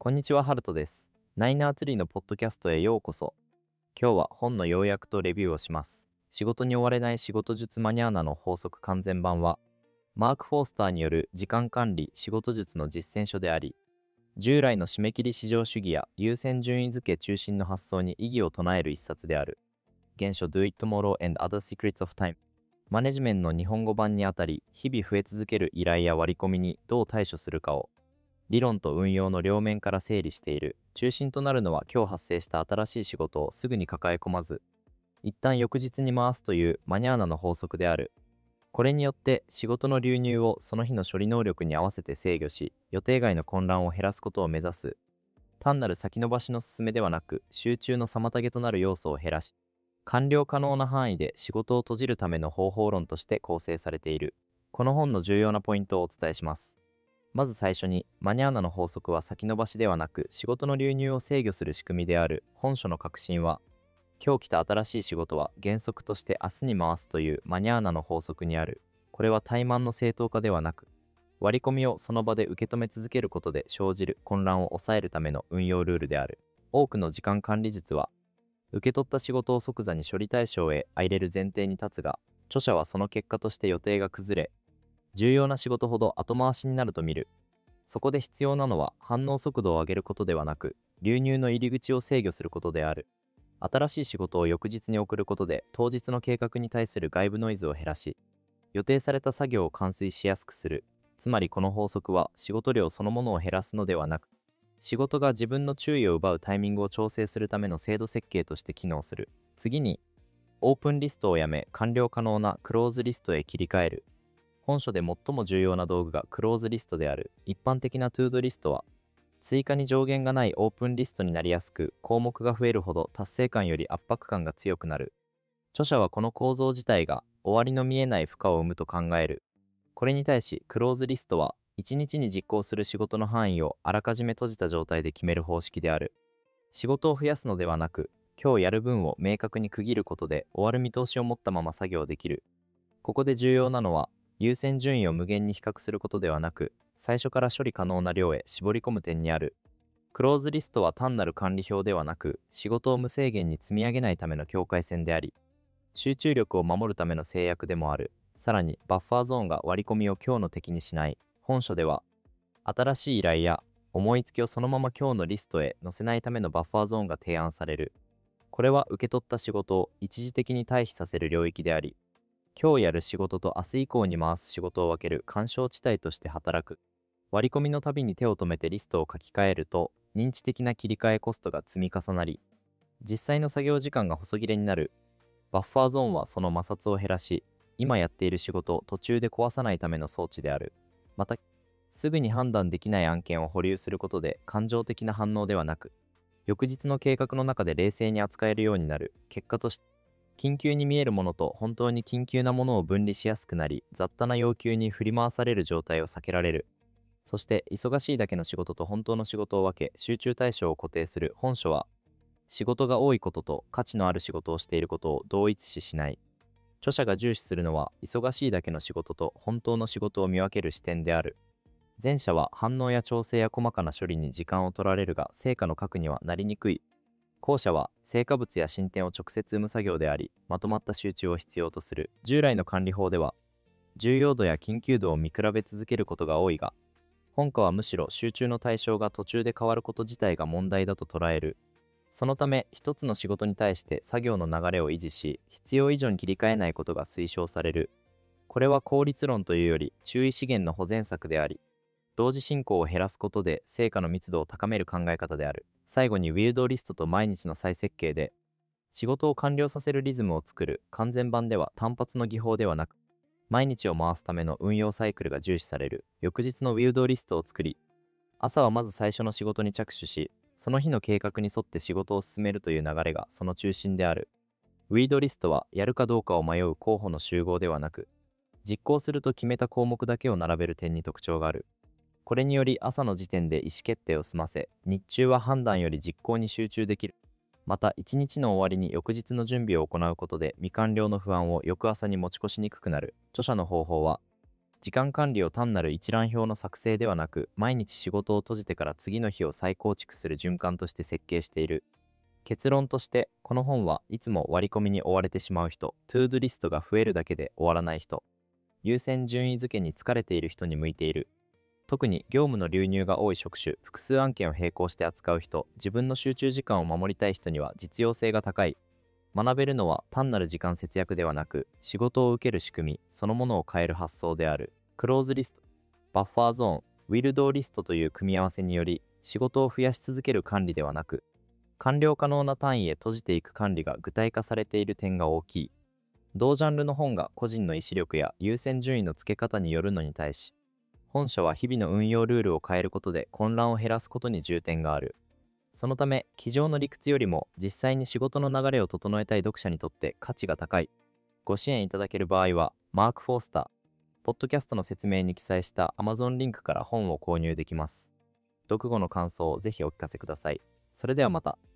こんにちは、ハルトです。ナイナーツリーのポッドキャストへようこそ。今日は本の要約とレビューをします。仕事に追われない仕事術マニアーナの法則完全版は、マーク・フォースターによる時間管理仕事術の実践書であり、従来の締め切り至上主義や優先順位付け中心の発想に異議を唱える一冊である。原書 Do It Tomorrow and Other Secrets of Time。マネジメントの日本語版にあたり、日々増え続ける依頼や割り込みにどう対処するかを、理論と運用の両面から整理している。中心となるのは今日発生した新しい仕事をすぐに抱え込まず、一旦翌日に回すというマニャーナの法則である。これによって仕事の流入をその日の処理能力に合わせて制御し、予定外の混乱を減らすことを目指す。単なる先延ばしの進めではなく、集中の妨げとなる要素を減らし、完了可能な範囲で仕事を閉じるための方法論として構成されている。この本の重要なポイントをお伝えします。まず最初に、マニャーナの法則は先延ばしではなく、仕事の流入を制御する仕組みである。本書の核心は、今日来た新しい仕事は原則として明日に回すというマニャーナの法則にある。これは怠慢の正当化ではなく、割り込みをその場で受け止め続けることで生じる混乱を抑えるための運用ルールである。多くの時間管理術は、受け取った仕事を即座に処理対象へ入れる前提に立つが、著者はその結果として予定が崩れ、重要な仕事ほど後回しになると見る。そこで必要なのは反応速度を上げることではなく、流入の入り口を制御することである。新しい仕事を翌日に送ることで当日の計画に対する外部ノイズを減らし、予定された作業を完遂しやすくする。つまりこの法則は仕事量そのものを減らすのではなく、仕事が自分の注意を奪うタイミングを調整するための制度設計として機能する。次に、オープンリストをやめ完了可能なクローズリストへ切り替える。本書で最も重要な道具がクローズリストである。一般的なトゥードリストは、追加に上限がないオープンリストになりやすく、項目が増えるほど達成感より圧迫感が強くなる。著者はこの構造自体が終わりの見えない負荷を生むと考える。これに対し、クローズリストは、1日に実行する仕事の範囲をあらかじめ閉じた状態で決める方式である。仕事を増やすのではなく、今日やる分を明確に区切ることで終わる見通しを持ったまま作業できる。ここで重要なのは、優先順位を無限に比較することではなく、最初から処理可能な量へ絞り込む点にある。クローズリストは単なる管理表ではなく、仕事を無制限に積み上げないための境界線であり、集中力を守るための制約でもある。さらに、バッファーゾーンが割り込みを今日の敵にしない。本書では、新しい依頼や思いつきをそのまま今日のリストへ載せないためのバッファーゾーンが提案される。これは受け取った仕事を一時的に退避させる領域であり、今日やる仕事と明日以降に回す仕事を分ける干渉地帯として働く。割り込みのたびに手を止めてリストを書き換えると、認知的な切り替えコストが積み重なり、実際の作業時間が細切れになる。バッファーゾーンはその摩擦を減らし、今やっている仕事を途中で壊さないための装置である。また、すぐに判断できない案件を保留することで感情的な反応ではなく、翌日の計画の中で冷静に扱えるようになる。結果として、緊急に見えるものと本当に緊急なものを分離しやすくなり、雑多な要求に振り回される状態を避けられる。そして、忙しいだけの仕事と本当の仕事を分け、集中対象を固定する。本書は、仕事が多いことと価値のある仕事をしていることを同一視しない。著者が重視するのは、忙しいだけの仕事と本当の仕事を見分ける視点である。前者は反応や調整や細かな処理に時間を取られるが、成果の核にはなりにくい。後者は成果物や進展を直接生む作業であり、まとまった集中を必要とする。従来の管理法では、重要度や緊急度を見比べ続けることが多いが、本科はむしろ集中の対象が途中で変わること自体が問題だと捉える。そのため、一つの仕事に対して作業の流れを維持し、必要以上に切り替えないことが推奨される。これは効率論というより注意資源の保全策であり、同時進行を減らすことで成果の密度を高める考え方である。最後にウィルドリストと毎日の再設計で、仕事を完了させるリズムを作る。完全版では単発の技法ではなく、毎日を回すための運用サイクルが重視される。翌日のウィルドリストを作り、朝はまず最初の仕事に着手し、その日の計画に沿って仕事を進めるという流れがその中心である。ウィードリストはやるかどうかを迷う候補の集合ではなく、実行すると決めた項目だけを並べる点に特徴がある。これにより朝の時点で意思決定を済ませ、日中は判断より実行に集中できる。また、一日の終わりに翌日の準備を行うことで未完了の不安を翌朝に持ち越しにくくなる。著者の方法は、 時間管理を単なる一覧表の作成ではなく、毎日仕事を閉じてから次の日を再構築する循環として設計している。結論として、この本はいつも割り込みに追われてしまう人、トゥードゥリストが増えるだけで終わらない人、優先順位付けに疲れている人に向いている。特に業務の流入が多い職種、複数案件を並行して扱う人、自分の集中時間を守りたい人には実用性が高い。学べるのは単なる時間節約ではなく、仕事を受ける仕組みそのものを変える発想である。クローズリスト、バッファーゾーン、ウィルドーリストという組み合わせにより、仕事を増やし続ける管理ではなく、完了可能な単位へ閉じていく管理が具体化されている点が大きい。同ジャンルの本が個人の意志力や優先順位の付け方によるのに対し、本書は日々の運用ルールを変えることで混乱を減らすことに重点がある。そのため、机上の理屈よりも実際に仕事の流れを整えたい読者にとって価値が高い。ご支援いただける場合は、マーク・フォースター、ポッドキャストの説明に記載した Amazon リンクから本を購入できます。読後の感想をぜひお聞かせください。それではまた。